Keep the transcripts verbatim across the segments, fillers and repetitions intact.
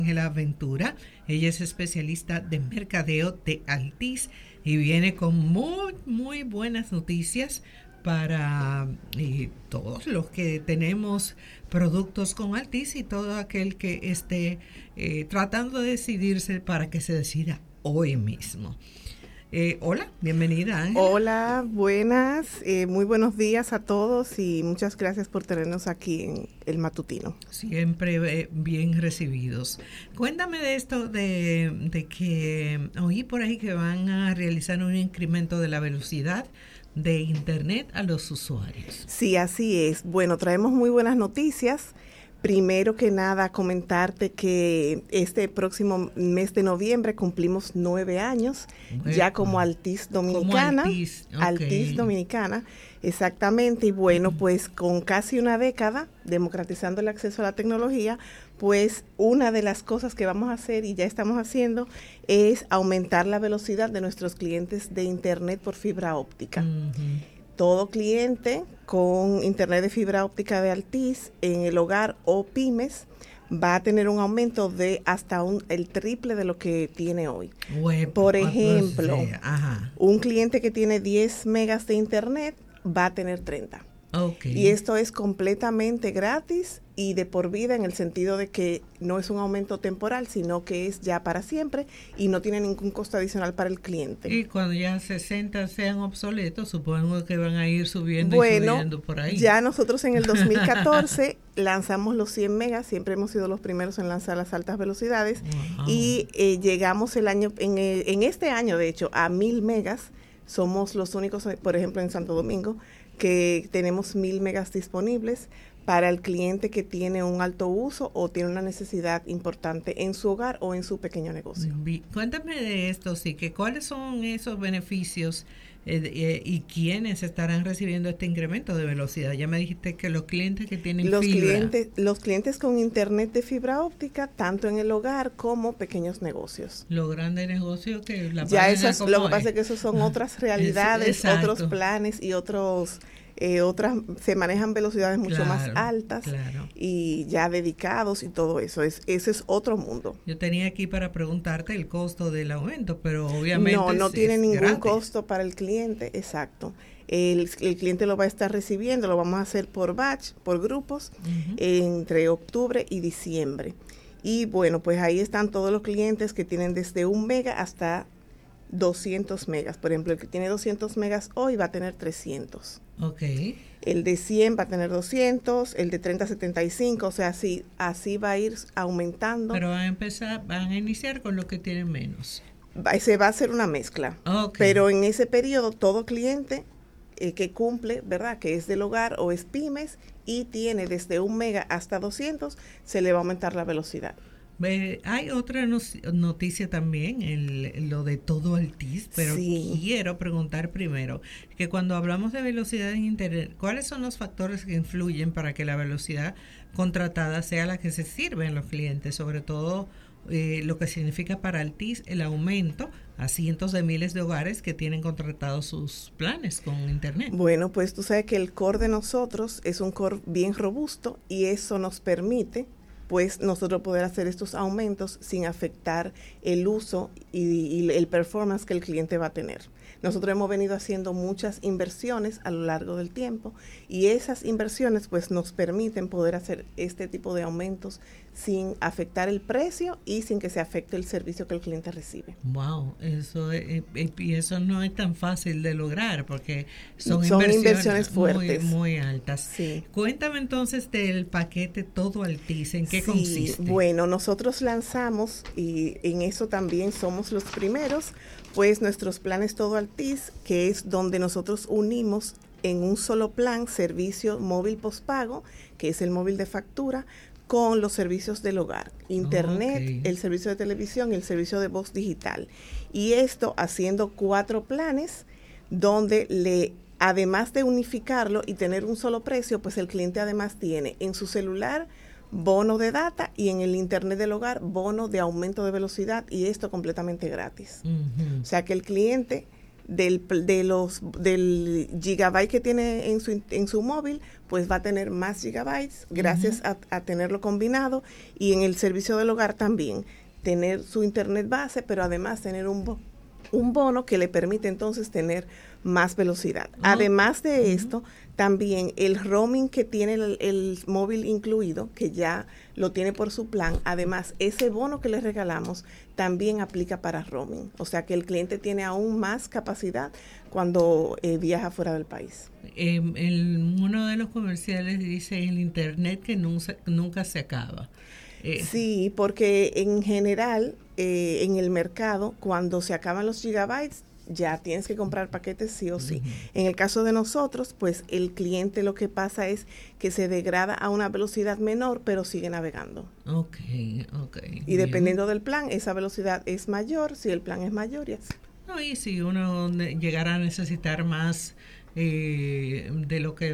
Ángela Ventura. Ella es especialista de mercadeo de Altiz y viene con muy, muy buenas noticias para eh, todos los que tenemos productos con Altiz y todo aquel que esté eh, tratando de decidirse para que se decida hoy mismo. Eh, hola, bienvenida, Ángela. Hola, buenas, eh, muy buenos días a todos y muchas gracias por tenernos aquí en El Matutino. Siempre eh, bien recibidos. Cuéntame de esto de, de que oí por ahí que van a realizar un incremento de la velocidad de Internet a los usuarios. Sí, así es. Bueno, traemos muy buenas noticias. Primero que nada, comentarte que este próximo mes de noviembre cumplimos nueve años, bueno, ya como Altiz Dominicana. Como Altiz, okay. Altiz Dominicana, exactamente. Y bueno, uh-huh. pues con casi una década democratizando el acceso a la tecnología, pues una de las cosas que vamos a hacer y ya estamos haciendo es aumentar la velocidad de nuestros clientes de Internet por fibra óptica. Uh-huh. Todo cliente con internet de fibra óptica de Altiz en el hogar o pymes va a tener un aumento de hasta un, el triple de lo que tiene hoy. Bueno, por ejemplo, pues, ajá. un cliente que tiene diez megas de internet va a tener treinta. Okay. Y esto es completamente gratis y de por vida, en el sentido de que no es un aumento temporal, sino que es ya para siempre y no tiene ningún costo adicional para el cliente. Y cuando ya sesenta sean obsoletos, supongo que van a ir subiendo bueno, y subiendo por ahí. Ya nosotros en el dos mil catorce lanzamos los cien megas, siempre hemos sido los primeros en lanzar las altas velocidades. Wow. Y eh, llegamos el año, en, el, en este año de hecho, a mil megas. Somos los únicos, por ejemplo, en Santo Domingo, que tenemos mil megas disponibles para el cliente que tiene un alto uso o tiene una necesidad importante en su hogar o en su pequeño negocio. Cuéntame de esto, sí, que cuáles son esos beneficios eh, eh, y quiénes estarán recibiendo este incremento de velocidad. Ya me dijiste que los clientes que tienen los fibra. Clientes, los clientes con internet de fibra óptica, tanto en el hogar como pequeños negocios. Los grandes negocios que la ya esas, lo que pasa es que esos son otras realidades, es, otros planes y otros... Eh, otras se manejan velocidades mucho claro, más altas claro. y ya dedicados y todo eso. Es, ese es otro mundo. Yo tenía aquí para preguntarte el costo del aumento, pero obviamente no, no es, tiene es ningún gratis. costo para el cliente, exacto. El, el cliente lo va a estar recibiendo, lo vamos a hacer por batch, por grupos, uh-huh. entre octubre y diciembre. Y bueno, pues ahí están todos los clientes que tienen desde un mega hasta doscientos megas. Por ejemplo, el que tiene doscientos megas hoy va a tener trescientos. Okay. El de cien va a tener doscientos, el de treinta, setenta y cinco, o sea, así, así va a ir aumentando. Pero van a empezar, van a iniciar con los que tienen menos. Va, se va a hacer una mezcla. Okay. Pero en ese periodo, todo cliente eh, que cumple, ¿verdad?, que es del hogar o es pymes y tiene desde un mega hasta doscientos, se le va a aumentar la velocidad. Eh, hay otra no, noticia también, el, lo de todo Altiz, pero sí. quiero preguntar primero, que cuando hablamos de velocidad en Internet, ¿cuáles son los factores que influyen para que la velocidad contratada sea la que se sirve en los clientes? Sobre todo eh, lo que significa para Altiz el aumento a cientos de miles de hogares que tienen contratados sus planes con Internet. Bueno, pues tú sabes que el core de nosotros es un core bien robusto y eso nos permite pues nosotros poder hacer estos aumentos sin afectar el uso y, y el performance que el cliente va a tener. Nosotros hemos venido haciendo muchas inversiones a lo largo del tiempo y esas inversiones pues nos permiten poder hacer este tipo de aumentos sin afectar el precio y sin que se afecte el servicio que el cliente recibe. Wow, eso es, y eso no es tan fácil de lograr porque son, son inversiones, inversiones fuertes, muy, muy altas. Sí. Cuéntame entonces del paquete Todo Altiz, ¿en qué sí, consiste? Bueno, nosotros lanzamos y en eso también somos los primeros, pues nuestros planes Todo Altiz, que es donde nosotros unimos en un solo plan servicio móvil postpago, que es el móvil de factura, con los servicios del hogar, internet, okay. el servicio de televisión y el servicio de voz digital. Y esto haciendo cuatro planes donde le, además de unificarlo y tener un solo precio, pues el cliente además tiene en su celular bono de data y en el internet del hogar bono de aumento de velocidad y esto completamente gratis. Uh-huh. O sea que el cliente del, de los, del gigabyte que tiene en su, en su móvil, pues va a tener más gigabytes gracias uh-huh. a, a tenerlo combinado, y en el servicio del hogar también tener su internet base, pero además tener un, bo- un bono que le permite entonces tener más velocidad. Uh-huh. Además de uh-huh. esto, también el roaming que tiene el, el móvil incluido, que ya lo tiene por su plan, además ese bono que le regalamos también aplica para roaming. O sea que el cliente tiene aún más capacidad cuando eh, viaja fuera del país. Eh, el, uno de los comerciales dice el internet que nunca, nunca se acaba. Eh. Sí, porque en general eh, en el mercado, cuando se acaban los gigabytes, ya tienes que comprar paquetes sí o sí. Uh-huh. En el caso de nosotros, pues el cliente lo que pasa es que se degrada a una velocidad menor, pero sigue navegando. Ok, ok. Y bien. Dependiendo del plan, esa velocidad es mayor, si el plan es mayor y así. No, y si uno llegara a necesitar más eh, de lo que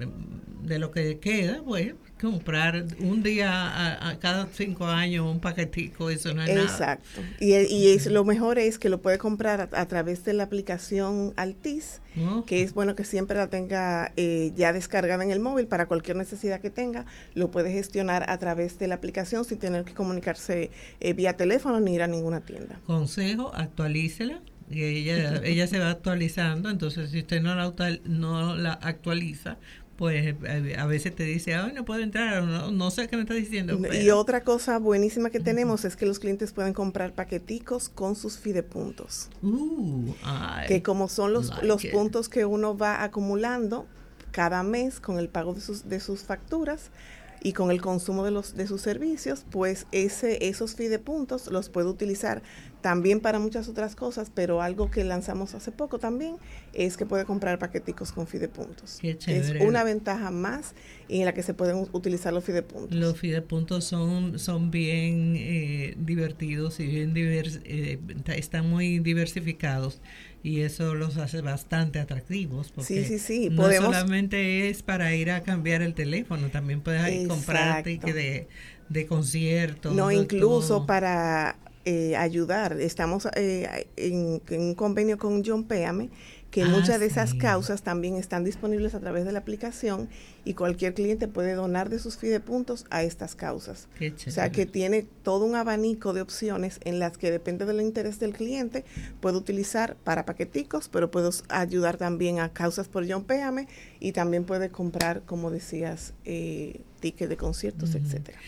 de lo que queda, pues comprar un día a, a cada cinco años un paquetico, eso no es nada. Exacto. Y, y es, lo mejor es que lo puede comprar a, a través de la aplicación Altis, uh-huh. que es bueno que siempre la tenga eh, ya descargada en el móvil para cualquier necesidad que tenga. Lo puede gestionar a través de la aplicación sin tener que comunicarse eh, vía teléfono ni ir a ninguna tienda. Consejo, actualícela. Y ella, ella se va actualizando, entonces si usted no la, no la actualiza, pues a veces te dice, ay, no puedo entrar, no, no sé qué me está diciendo. Pero. Y otra cosa buenísima que tenemos es que los clientes pueden comprar paqueticos con sus fidepuntos. Uh, ay, que como son los, like los it. puntos que uno va acumulando cada mes con el pago de sus, de sus facturas y con el consumo de los de sus servicios, pues ese esos fidepuntos los puede utilizar también para muchas otras cosas, pero algo que lanzamos hace poco también es que puede comprar paqueticos con fidepuntos. Qué chévere. Es una ventaja más en la que se pueden utilizar los fidepuntos. Los fidepuntos son son bien eh, divertidos y bien divers, eh, están muy diversificados. Y eso los hace bastante atractivos, porque sí, sí, sí. no Podemos, solamente es para ir a cambiar el teléfono, también puedes ir comprar tickets de, de conciertos. No, de incluso todo. para eh, ayudar. Estamos eh, en, en un convenio con John Péame, que ah, muchas de esas sí. causas también están disponibles a través de la aplicación y cualquier cliente puede donar de sus fidepuntos a estas causas. Qué o sea que tiene todo un abanico de opciones en las que depende del interés del cliente, puede utilizar para paqueticos, pero puede ayudar también a causas por John Péame y también puede comprar, como decías, eh, tickets de conciertos, uh-huh. etcétera.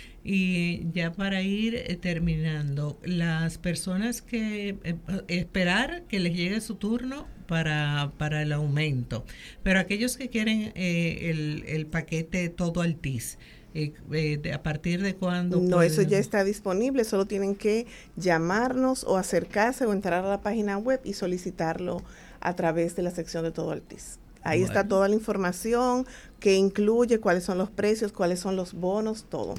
Y ya para ir eh, terminando, las personas que eh, esperar que les llegue su turno para, para el aumento, pero aquellos que quieren eh, el, el paquete todo Altis, eh, eh, de, ¿a partir de cuándo? No, pueden? Eso ya está disponible, solo tienen que llamarnos o acercarse o entrar a la página web y solicitarlo a través de la sección de todo Altis. Ahí bueno. está toda la información que incluye cuáles son los precios, cuáles son los bonos, todo.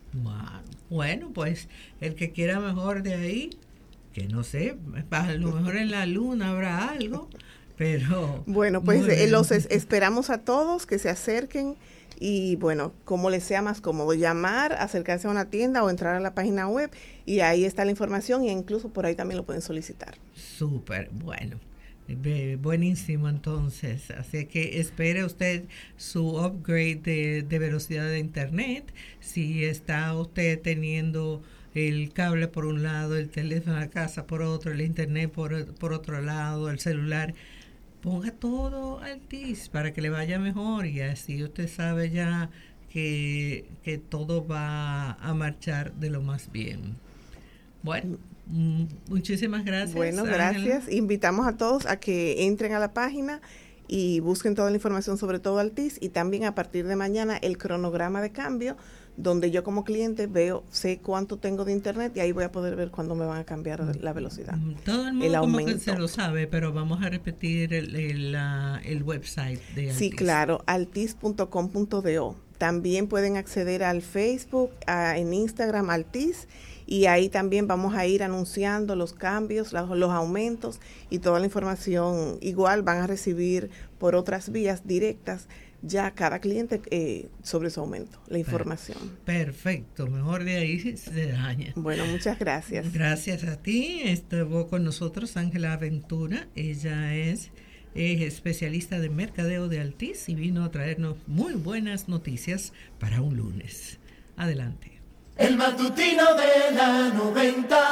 Bueno, pues el que quiera mejor de ahí, que no sé, a lo mejor en la luna habrá algo, pero... Bueno, pues eh, los es, esperamos a todos que se acerquen y bueno, como les sea más cómodo, llamar, acercarse a una tienda o entrar a la página web y ahí está la información e incluso por ahí también lo pueden solicitar. Súper, bueno. Buenísimo, entonces. Así que espere usted su upgrade de, de velocidad de internet. Si está usted teniendo el cable por un lado, el teléfono a la casa por otro, el internet por, por otro lado, el celular, ponga todo Altis para que le vaya mejor y así usted sabe ya que, que todo va a marchar de lo más bien. Bueno, muchísimas gracias. Bueno, gracias. Ángela. Invitamos a todos a que entren a la página y busquen toda la información sobre todo Altis y también a partir de mañana el cronograma de cambio, donde yo como cliente veo, sé cuánto tengo de internet y ahí voy a poder ver cuándo me van a cambiar la velocidad. Todo el mundo el como que se lo sabe, pero vamos a repetir el, el, la, el website de Altis. Sí, claro, altis punto com punto do. También pueden acceder al Facebook, a, en Instagram Altis. Y ahí también vamos a ir anunciando los cambios, los, los aumentos y toda la información. Igual van a recibir por otras vías directas ya cada cliente eh, sobre su aumento, la información. Perfecto, mejor de ahí se daña. Bueno, muchas gracias. Gracias a ti. Estuvo con nosotros Ángela Ventura. Ella es eh, especialista de mercadeo de Altiz y vino a traernos muy buenas noticias para un lunes. Adelante. El matutino de la noventa.